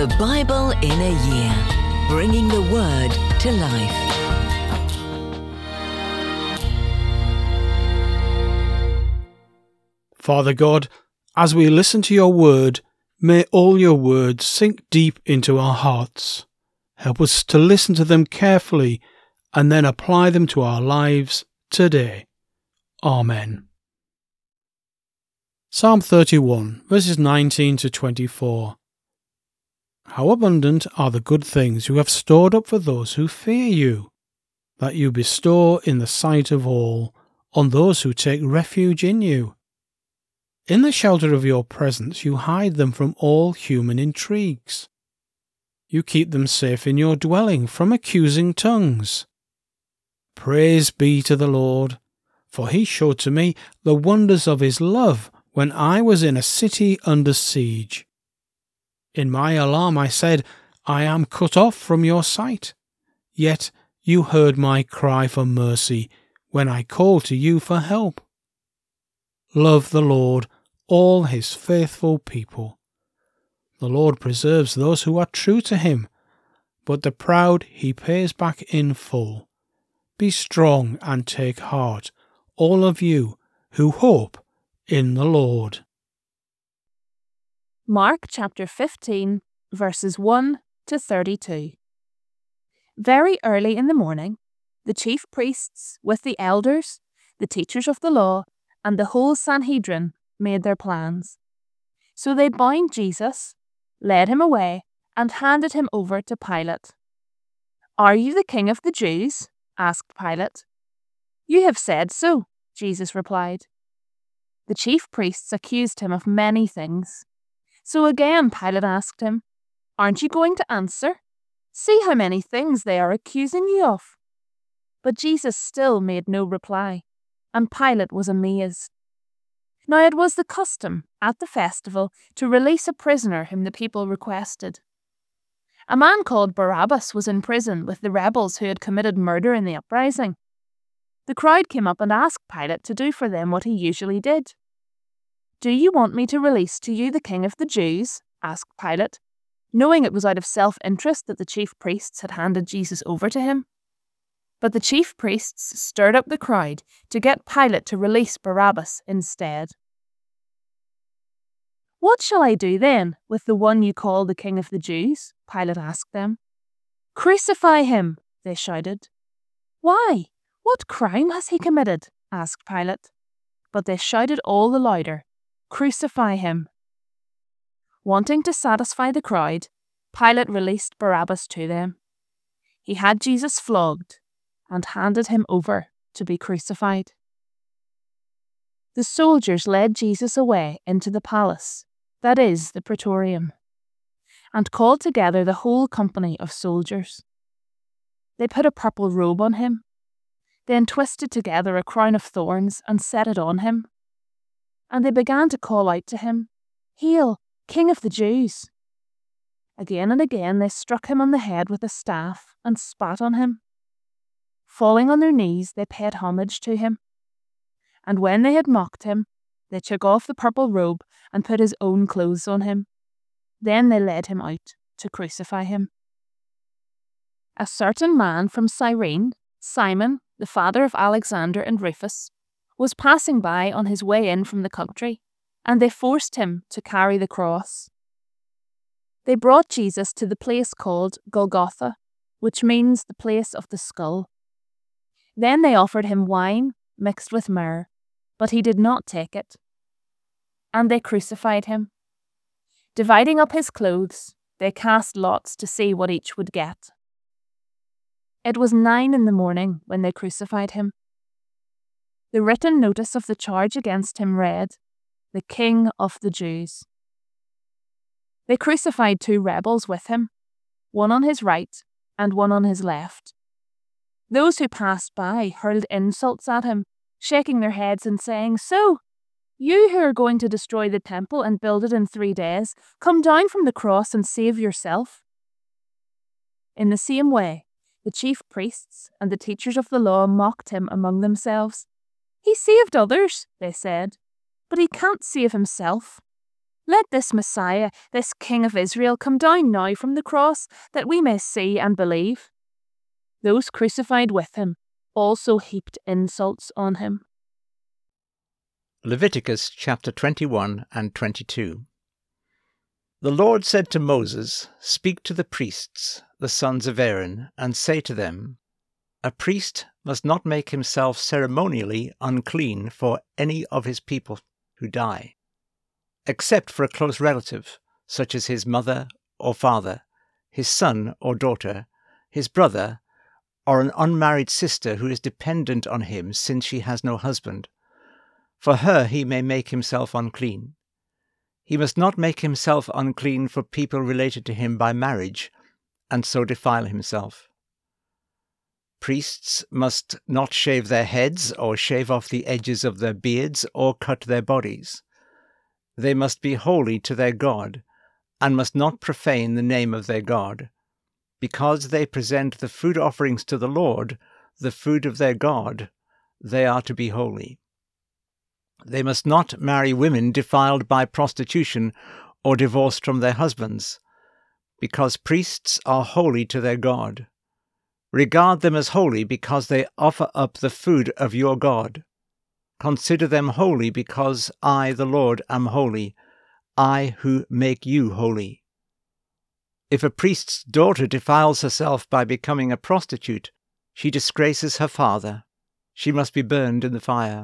The Bible in a Year, bringing the Word to life. Father God, as we listen to your word, may all your words sink deep into our hearts. Help us to listen to them carefully and then apply them to our lives today. Amen. Psalm 31, verses 19 to 24. How abundant are the good things you have stored up for those who fear you, that you bestow in the sight of all, on those who take refuge in you. In the shelter of your presence you hide them from all human intrigues. You keep them safe in your dwelling from accusing tongues. Praise be to the Lord, for he showed to me the wonders of his love when I was in a city under siege. In my alarm I said, I am cut off from your sight. Yet you heard my cry for mercy when I called to you for help. Love the Lord, all his faithful people. The Lord preserves those who are true to him, but the proud he pays back in full. Be strong and take heart, all of you who hope in the Lord. Mark chapter 15, verses 1 to 32. Very early in the morning, the chief priests with the elders, the teachers of the law, and the whole Sanhedrin made their plans. So they bound Jesus, led him away, and handed him over to Pilate. Are you the king of the Jews? Asked Pilate. You have said so, Jesus replied. The chief priests accused him of many things. So again Pilate asked him, Aren't you going to answer? See how many things they are accusing you of. But Jesus still made no reply, and Pilate was amazed. Now it was the custom at the festival to release a prisoner whom the people requested. A man called Barabbas was in prison with the rebels who had committed murder in the uprising. The crowd came up and asked Pilate to do for them what he usually did. Do you want me to release to you the king of the Jews? Asked Pilate, knowing it was out of self-interest that the chief priests had handed Jesus over to him. But the chief priests stirred up the crowd to get Pilate to release Barabbas instead. What shall I do then with the one you call the king of the Jews? Pilate asked them. Crucify him, they shouted. Why? What crime has he committed? Asked Pilate. But they shouted all the louder, Crucify him. Wanting to satisfy the crowd, Pilate released Barabbas to them. He had Jesus flogged and handed him over to be crucified. The soldiers led Jesus away into the palace, that is, the praetorium, and called together the whole company of soldiers. They put a purple robe on him, then twisted together a crown of thorns and set it on him. And they began to call out to him, Hail, King of the Jews! Again and again they struck him on the head with a staff and spat on him. Falling on their knees, they paid homage to him. And when they had mocked him, they took off the purple robe and put his own clothes on him. Then they led him out to crucify him. A certain man from Cyrene, Simon, the father of Alexander and Rufus, was passing by on his way in from the country, and they forced him to carry the cross. They brought Jesus to the place called Golgotha, which means the place of the skull. Then they offered him wine mixed with myrrh, but he did not take it. And they crucified him. Dividing up his clothes, they cast lots to see what each would get. It was 9 a.m. when they crucified him. The written notice of the charge against him read, The King of the Jews. They crucified 2 rebels with him, one on his right and one on his left. Those who passed by hurled insults at him, shaking their heads and saying, So, you who are going to destroy the temple and build it in 3 days, come down from the cross and save yourself. In the same way, the chief priests and the teachers of the law mocked him among themselves. He saved others, they said, but he can't save himself. Let this Messiah, this King of Israel, come down now from the cross, that we may see and believe." Those crucified with him also heaped insults on him. Leviticus chapter 21 and 22. The Lord said to Moses, "Speak to the priests, the sons of Aaron, and say to them, A priest must not make himself ceremonially unclean for any of his people who die, except for a close relative, such as his mother or father, his son or daughter, his brother, or an unmarried sister who is dependent on him since she has no husband. For her he may make himself unclean. He must not make himself unclean for people related to him by marriage, and so defile himself. Priests must not shave their heads or shave off the edges of their beards or cut their bodies. They must be holy to their God, and must not profane the name of their God. Because they present the food offerings to the Lord, the food of their God, they are to be holy. They must not marry women defiled by prostitution or divorced from their husbands, because priests are holy to their God. Regard them as holy because they offer up the food of your God. Consider them holy because I, the Lord, am holy, I who make you holy. If a priest's daughter defiles herself by becoming a prostitute, she disgraces her father. She must be burned in the fire.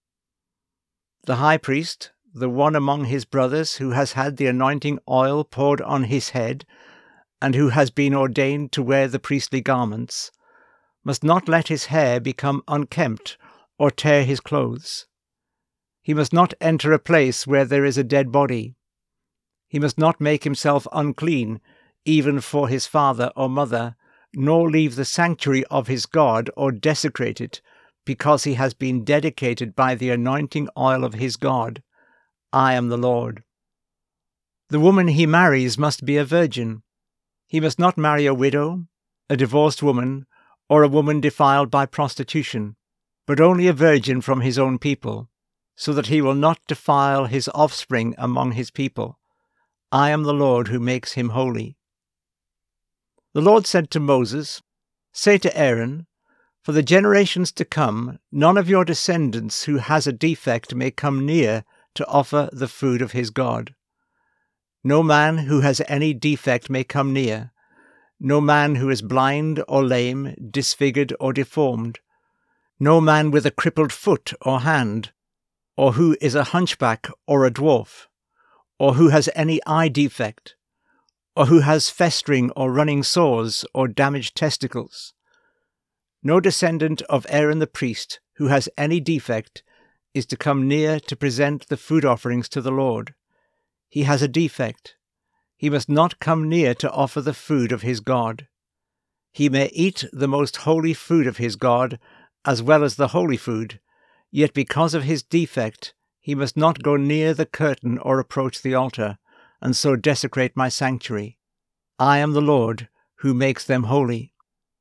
The high priest, the one among his brothers who has had the anointing oil poured on his head, and who has been ordained to wear the priestly garments, must not let his hair become unkempt or tear his clothes. He must not enter a place where there is a dead body. He must not make himself unclean, even for his father or mother, nor leave the sanctuary of his God or desecrate it, because he has been dedicated by the anointing oil of his God. I am the Lord. The woman he marries must be a virgin. He must not marry a widow, a divorced woman, or a woman defiled by prostitution, but only a virgin from his own people, so that he will not defile his offspring among his people. I am the Lord who makes him holy. The Lord said to Moses, Say to Aaron, For the generations to come, none of your descendants who has a defect may come near to offer the food of his God. No man who has any defect may come near. No man who is blind or lame, disfigured or deformed. No man with a crippled foot or hand, or who is a hunchback or a dwarf, or who has any eye defect, or who has festering or running sores or damaged testicles. No descendant of Aaron the priest who has any defect is to come near to present the food offerings to the Lord. He has a defect. He must not come near to offer the food of his God. He may eat the most holy food of his God, as well as the holy food, yet because of his defect he must not go near the curtain or approach the altar, and so desecrate my sanctuary. I am the Lord, who makes them holy.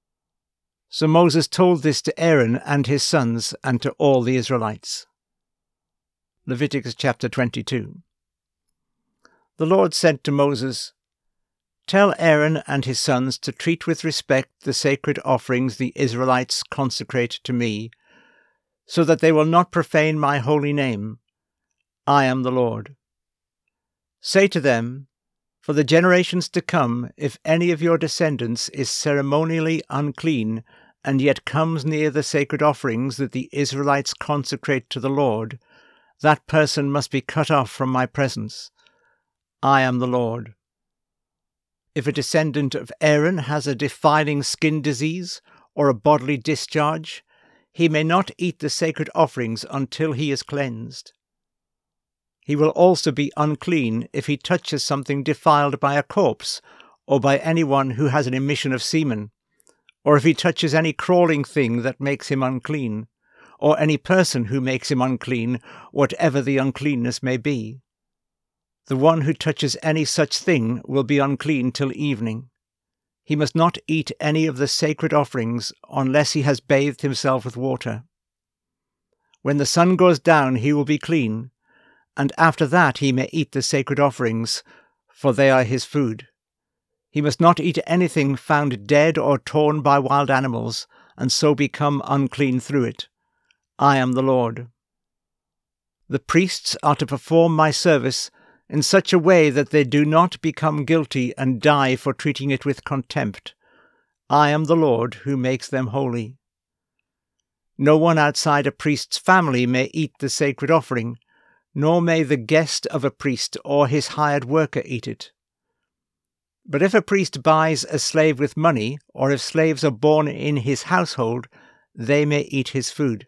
So Moses told this to Aaron and his sons and to all the Israelites. Leviticus chapter 22. The Lord said to Moses, Tell Aaron and his sons to treat with respect the sacred offerings the Israelites consecrate to me, so that they will not profane my holy name. I am the Lord. Say to them, For the generations to come, if any of your descendants is ceremonially unclean, and yet comes near the sacred offerings that the Israelites consecrate to the Lord, that person must be cut off from my presence. I am the Lord. If a descendant of Aaron has a defiling skin disease or a bodily discharge, he may not eat the sacred offerings until he is cleansed. He will also be unclean if he touches something defiled by a corpse or by anyone who has an emission of semen, or if he touches any crawling thing that makes him unclean, or any person who makes him unclean, whatever the uncleanness may be. The one who touches any such thing will be unclean till evening. He must not eat any of the sacred offerings unless he has bathed himself with water. When the sun goes down he will be clean, and after that he may eat the sacred offerings, for they are his food. He must not eat anything found dead or torn by wild animals, and so become unclean through it. I am the Lord. The priests are to perform my service in such a way that they do not become guilty and die for treating it with contempt. I am the Lord who makes them holy. No one outside a priest's family may eat the sacred offering, nor may the guest of a priest or his hired worker eat it. But if a priest buys a slave with money, or if slaves are born in his household, they may eat his food.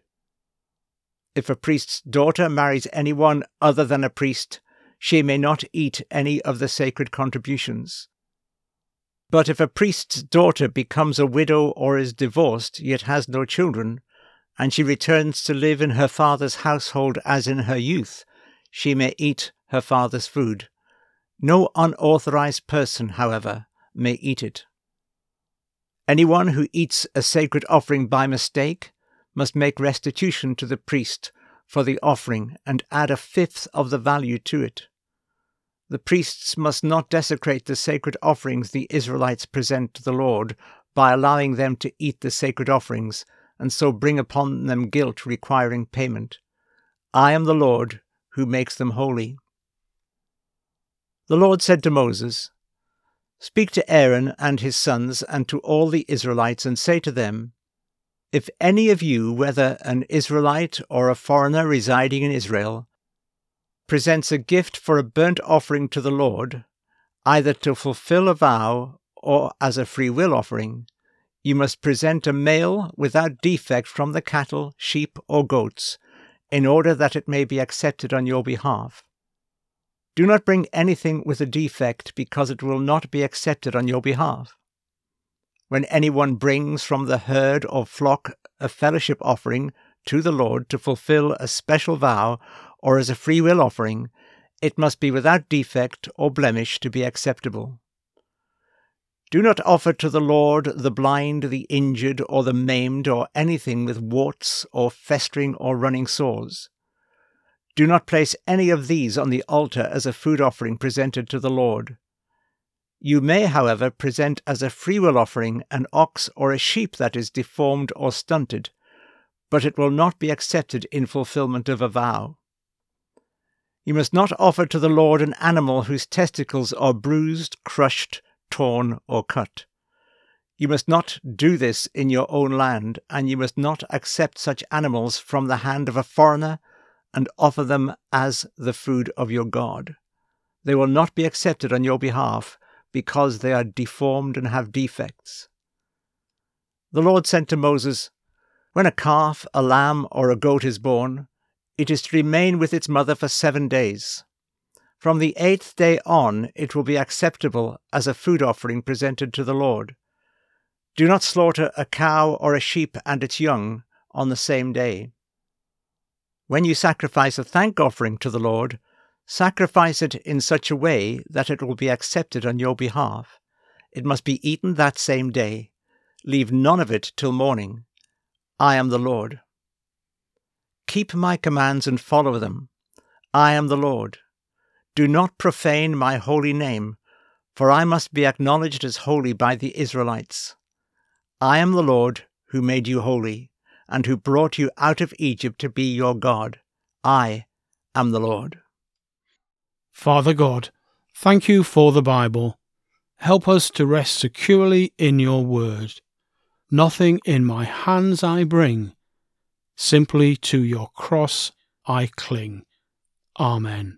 If a priest's daughter marries anyone other than a priest, she may not eat any of the sacred contributions. But if a priest's daughter becomes a widow or is divorced, yet has no children, and she returns to live in her father's household as in her youth, she may eat her father's food. No unauthorized person, however, may eat it. Anyone who eats a sacred offering by mistake must make restitution to the priest for the offering and add 1/5 of the value to it. The priests must not desecrate the sacred offerings the Israelites present to the Lord by allowing them to eat the sacred offerings and so bring upon them guilt requiring payment. I am the Lord who makes them holy. The Lord said to Moses, "Speak to Aaron and his sons and to all the Israelites and say to them, if any of you, whether an Israelite or a foreigner residing in Israel, presents a gift for a burnt offering to the Lord, either to fulfill a vow or as a free will offering, you must present a male without defect from the cattle, sheep, or goats, in order that it may be accepted on your behalf. Do not bring anything with a defect, because it will not be accepted on your behalf. When anyone brings from the herd or flock a fellowship offering to the Lord to fulfill a special vow or as a free will offering, it must be without defect or blemish to be acceptable. Do not offer to the Lord the blind, the injured, or the maimed, or anything with warts or festering or running sores. Do not place any of these on the altar as a food offering presented to the Lord. You may, however, present as a freewill offering an ox or a sheep that is deformed or stunted, but it will not be accepted in fulfillment of a vow. You must not offer to the Lord an animal whose testicles are bruised, crushed, torn, or cut. You must not do this in your own land, and you must not accept such animals from the hand of a foreigner and offer them as the food of your God. They will not be accepted on your behalf, because they are deformed and have defects. The Lord said to Moses, "When a calf, a lamb, or a goat is born, it is to remain with its mother for 7 days. From the 8th day on, it will be acceptable as a food offering presented to the Lord. Do not slaughter a cow or a sheep and its young on the same day. When you sacrifice a thank offering to the Lord, sacrifice it in such a way that it will be accepted on your behalf. It must be eaten that same day. Leave none of it till morning. I am the Lord. Keep my commands and follow them. I am the Lord. Do not profane my holy name, for I must be acknowledged as holy by the Israelites. I am the Lord who made you holy, and who brought you out of Egypt to be your God. I am the Lord." Father God, thank you for the Bible. Help us to rest securely in your word. Nothing in my hands I bring, simply to your cross I cling. Amen.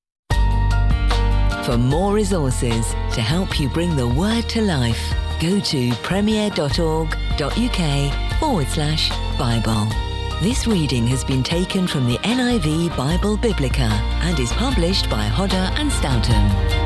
For more resources to help you bring the word to life, go to premier.org.uk/Bible. This reading has been taken from the NIV Bible Biblica and is published by Hodder and Stoughton.